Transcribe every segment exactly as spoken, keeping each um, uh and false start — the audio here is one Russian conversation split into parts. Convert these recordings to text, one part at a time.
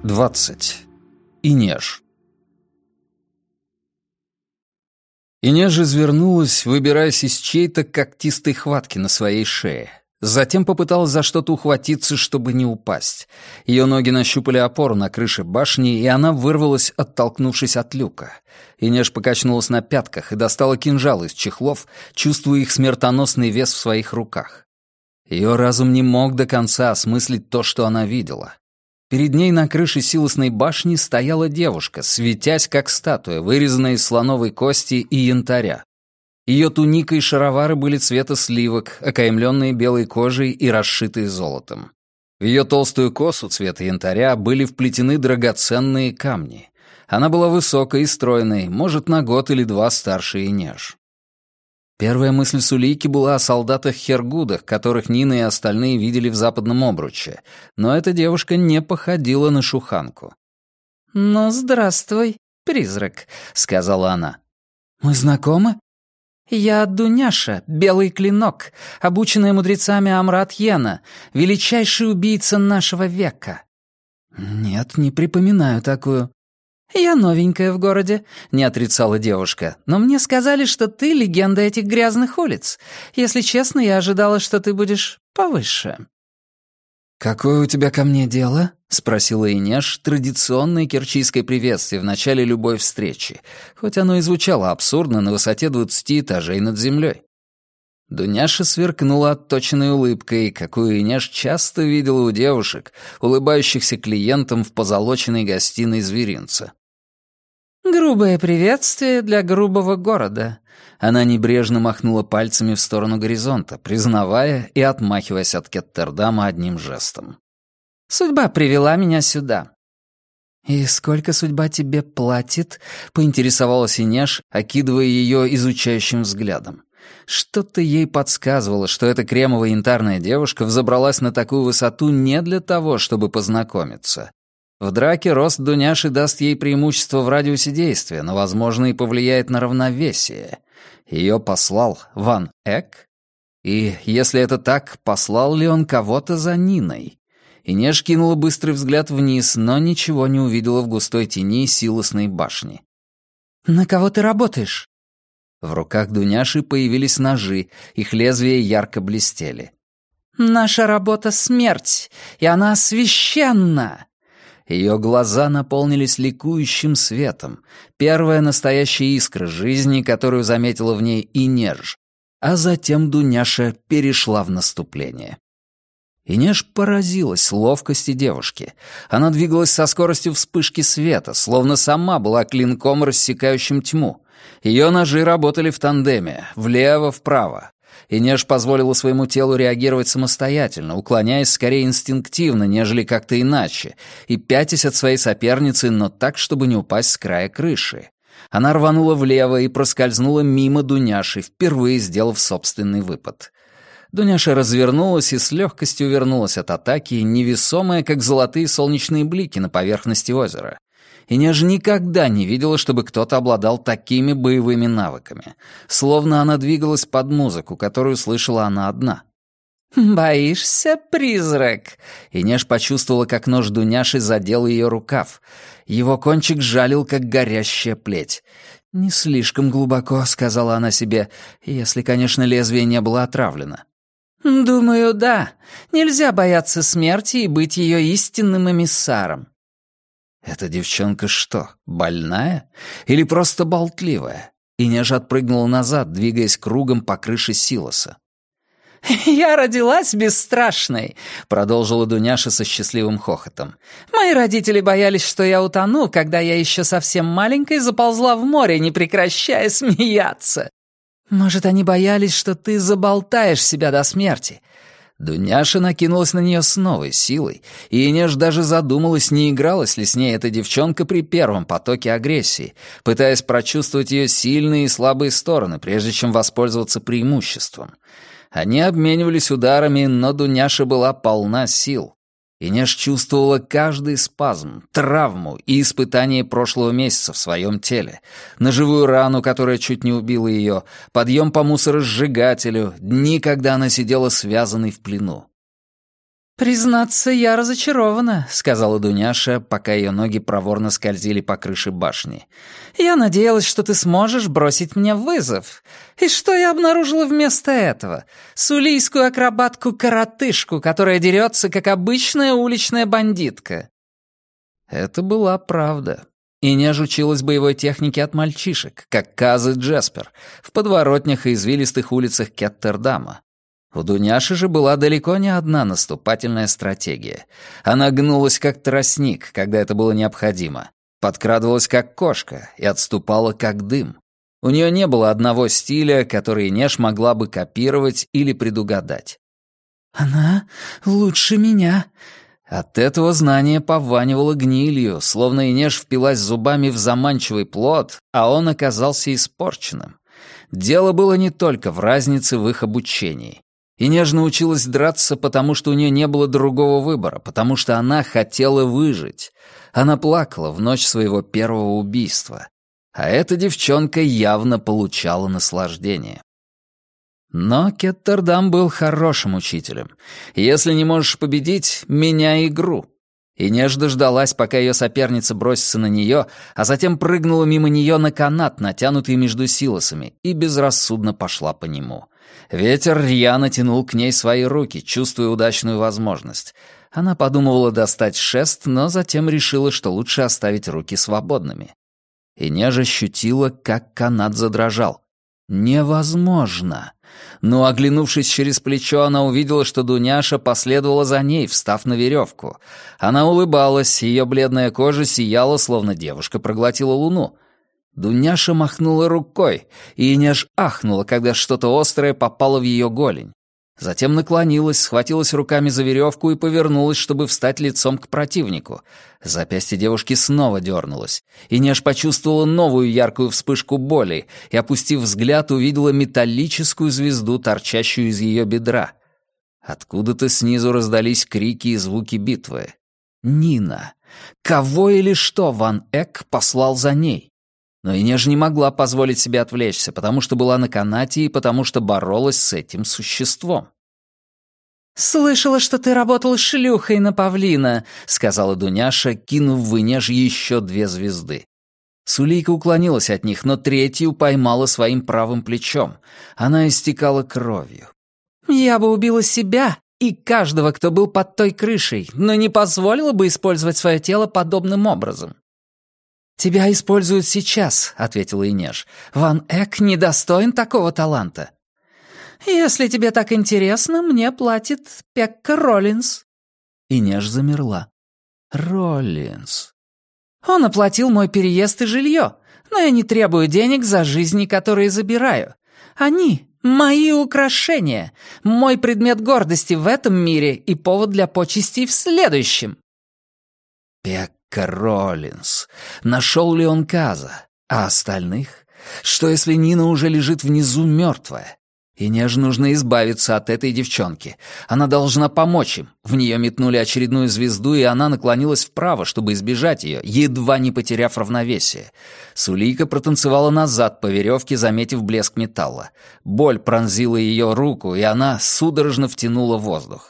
двадцать. Инеж. Инеж извернулась, выбираясь из чьей-то когтистой хватки на своей шее. Затем попыталась за что-то ухватиться, чтобы не упасть. Ее ноги нащупали опору на крыше башни, и она вырвалась, оттолкнувшись от люка. Инеж покачнулась на пятках и достала кинжал из чехлов, чувствуя их смертоносный вес в своих руках. Ее разум не мог до конца осмыслить то, что она видела. Перед ней на крыше силосной башни стояла девушка, светясь как статуя, вырезанная из слоновой кости и янтаря. Ее туника и шаровары были цвета сливок, окаймленные белой кожей и расшитые золотом. В ее толстую косу цвета янтаря были вплетены драгоценные камни. Она была высокой и стройной, может, на год или два старше Инеж. Первая мысль Сулейки была о солдатах-хергудах, которых Нина и остальные видели в западном обруче, но эта девушка не походила на шуханку. «Ну, здравствуй, призрак», — сказала она. «Мы знакомы?» «Я Дуняша, Белый Клинок, обученная мудрецами Амрат-Йена, величайший убийца нашего века». «Нет, не припоминаю такую». «Я новенькая в городе», — не отрицала девушка, «но мне сказали, что ты легенда этих грязных улиц. Если честно, я ожидала, что ты будешь повыше». «Какое у тебя ко мне дело?» — спросила Инеж, традиционное кирчийское приветствие в начале любой встречи, хоть оно и звучало абсурдно на высоте двадцати этажей над землей. Дуняша сверкнула отточенной улыбкой, какую Инеж часто видела у девушек, улыбающихся клиентам в позолоченной гостиной зверинца. «Грубое приветствие для грубого города». Она небрежно махнула пальцами в сторону горизонта, признавая и отмахиваясь от Кеттердама одним жестом. «Судьба привела меня сюда». «И сколько судьба тебе платит?» — поинтересовалась Инеж, окидывая ее изучающим взглядом. Что-то ей подсказывало, что эта кремовая янтарная девушка взобралась на такую высоту не для того, чтобы познакомиться. В драке рост Дуняши даст ей преимущество в радиусе действия, но, возможно, и повлияет на равновесие. Ее послал Ван Эк? И, если это так, послал ли он кого-то за Ниной? Инеж кинула быстрый взгляд вниз, но ничего не увидела в густой тени силосной башни. «На кого ты работаешь?» В руках Дуняши появились ножи, их лезвия ярко блестели. «Наша работа — смерть, и она священна!» Ее глаза наполнились ликующим светом, первая настоящая искра жизни, которую заметила в ней Инеж, а затем Дуняша перешла в наступление. Инеж поразилась ловкости девушки. Она двигалась со скоростью вспышки света, словно сама была клинком, рассекающим тьму. Ее ножи работали в тандеме, влево-вправо. Инеж позволила своему телу реагировать самостоятельно, уклоняясь скорее инстинктивно, нежели как-то иначе, и пятясь от своей соперницы, но так, чтобы не упасть с края крыши. Она рванула влево и проскользнула мимо Дуняши, впервые сделав собственный выпад. Дуняша развернулась и с легкостью увернулась от атаки, невесомая, как золотые солнечные блики на поверхности озера. Инеж никогда не видела, чтобы кто-то обладал такими боевыми навыками. Словно она двигалась под музыку, которую слышала она одна. «Боишься, призрак?» Инеж почувствовала, как нож Дуняши задел ее рукав. Его кончик жалил, как горящая плеть. «Не слишком глубоко», — сказала она себе, если, конечно, лезвие не было отравлено. «Думаю, да. Нельзя бояться смерти и быть ее истинным эмиссаром». «Эта девчонка что, больная? Или просто болтливая?» Инеж отпрыгнула назад, двигаясь кругом по крыше силоса. «Я родилась бесстрашной», — продолжила Дуняша со счастливым хохотом. «Мои родители боялись, что я утону, когда я еще совсем маленькой заползла в море, не прекращая смеяться. Может, они боялись, что ты заболтаешь себя до смерти». Дуняша накинулась на нее с новой силой, и Инеж даже задумалась, не игралась ли с ней эта девчонка при первом потоке агрессии, пытаясь прочувствовать ее сильные и слабые стороны, прежде чем воспользоваться преимуществом. Они обменивались ударами, но Дуняша была полна сил. Инеж чувствовала каждый спазм, травму и испытание прошлого месяца в своем теле, ножевую рану, которая чуть не убила ее, подъем по мусоросжигателю, дни, когда она сидела связанной в плену. «Признаться, я разочарована», — сказала Дуняша, пока ее ноги проворно скользили по крыше башни. «Я надеялась, что ты сможешь бросить мне вызов. И что я обнаружила вместо этого? Сулийскую акробатку-коротышку, которая дерется, как обычная уличная бандитка». Это была правда. Инеж училась боевой технике от мальчишек, как Каз и Джеспер, в подворотнях и извилистых улицах Кеттердама. У Дуняши же была далеко не одна наступательная стратегия. Она гнулась как тростник, когда это было необходимо, подкрадывалась как кошка и отступала как дым. У нее не было одного стиля, который Инеж могла бы копировать или предугадать. «Она лучше меня». От этого знание пованивало гнилью, словно Инеж впилась зубами в заманчивый плод, а он оказался испорченным. Дело было не только в разнице в их обучении. Инеж научилась драться, потому что у нее не было другого выбора, потому что она хотела выжить. Она плакала в ночь своего первого убийства. А эта девчонка явно получала наслаждение. Но Кеттердам был хорошим учителем. Если не можешь победить, меняй игру. Инеж дождалась, пока ее соперница бросится на нее, а затем прыгнула мимо нее на канат, натянутый между силосами, и безрассудно пошла по нему. Ветер рьяно тянул к ней свои руки, чувствуя удачную возможность. Она подумывала достать шест, но затем решила, что лучше оставить руки свободными. Инеж ощутила, как канат задрожал. Невозможно! Но, оглянувшись через плечо, она увидела, что Дуняша последовала за ней, встав на веревку. Она улыбалась, ее бледная кожа сияла, словно девушка проглотила луну. Дуняша махнула рукой, и Инеж ахнула, когда что-то острое попало в ее голень. Затем наклонилась, схватилась руками за веревку и повернулась, чтобы встать лицом к противнику. Запястье девушки снова дернулось. Инеж почувствовала новую яркую вспышку боли и, опустив взгляд, увидела металлическую звезду, торчащую из ее бедра. Откуда-то снизу раздались крики и звуки битвы. Нина! Кого или что Ван Эк послал за ней? Но Инеж не могла позволить себе отвлечься, потому что была на канате и потому что боролась с этим существом. «Слышала, что ты работал шлюхой на павлина», — сказала Дуняша, кинув в Инеж еще две звезды. Сулийка уклонилась от них, но третью поймала своим правым плечом. Она истекала кровью. «Я бы убила себя и каждого, кто был под той крышей, но не позволила бы использовать свое тело подобным образом». «Тебя используют сейчас», — ответила Инеж. «Ван Эк недостоин такого таланта». «Если тебе так интересно, мне платит Пекка Роллинс». Инеж замерла. «Роллинс». «Он оплатил мой переезд и жилье, но я не требую денег за жизни, которые забираю. Они — мои украшения, мой предмет гордости в этом мире и повод для почестей в следующем». Пекка Роллинс. Нашел ли он Каза? А остальных? Что, если Нина уже лежит внизу мертвая? Инеж нужно избавиться от этой девчонки. Она должна помочь им. В нее метнули очередную звезду, и она наклонилась вправо, чтобы избежать ее, едва не потеряв равновесие. Сулийка протанцевала назад по веревке, заметив блеск металла. Боль пронзила ее руку, и она судорожно втянула воздух.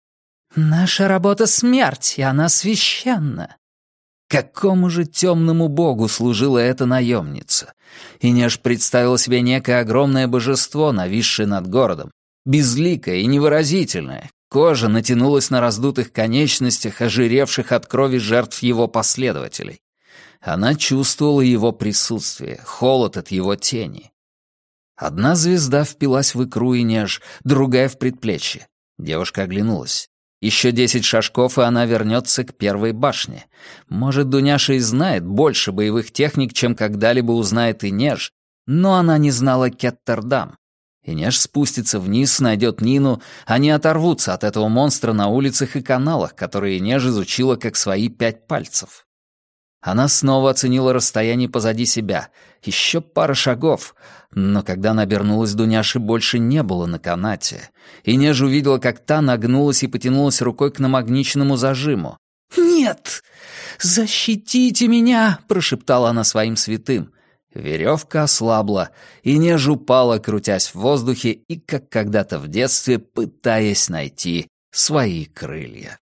«Наша работа — смерть, и она священна». Какому же темному богу служила эта наемница? Инеж представила себе некое огромное божество, нависшее над городом, безликое и невыразительное. Кожа натянулась на раздутых конечностях, ожиревших от крови жертв его последователей. Она чувствовала его присутствие, холод от его тени. Одна звезда впилась в икру Инеж, другая — в предплечье. Девушка оглянулась. Еще десять шажков, и она вернется к первой башне. Может, Дуняша и знает больше боевых техник, чем когда-либо узнает Инеж, но она не знала Кеттердам. Инеж спустится вниз, найдет Нину, они оторвутся от этого монстра на улицах и каналах, которые Инеж изучила как свои пять пальцев. Она снова оценила расстояние позади себя. Еще пара шагов. Но когда она обернулась, Дуняши больше не было на канате. Инеж увидела, как та нагнулась и потянулась рукой к намагниченному зажиму. «Нет! Защитите меня!» — прошептала она своим святым. Веревка ослабла, Инеж упала, крутясь в воздухе и, как когда-то в детстве, пытаясь найти свои крылья.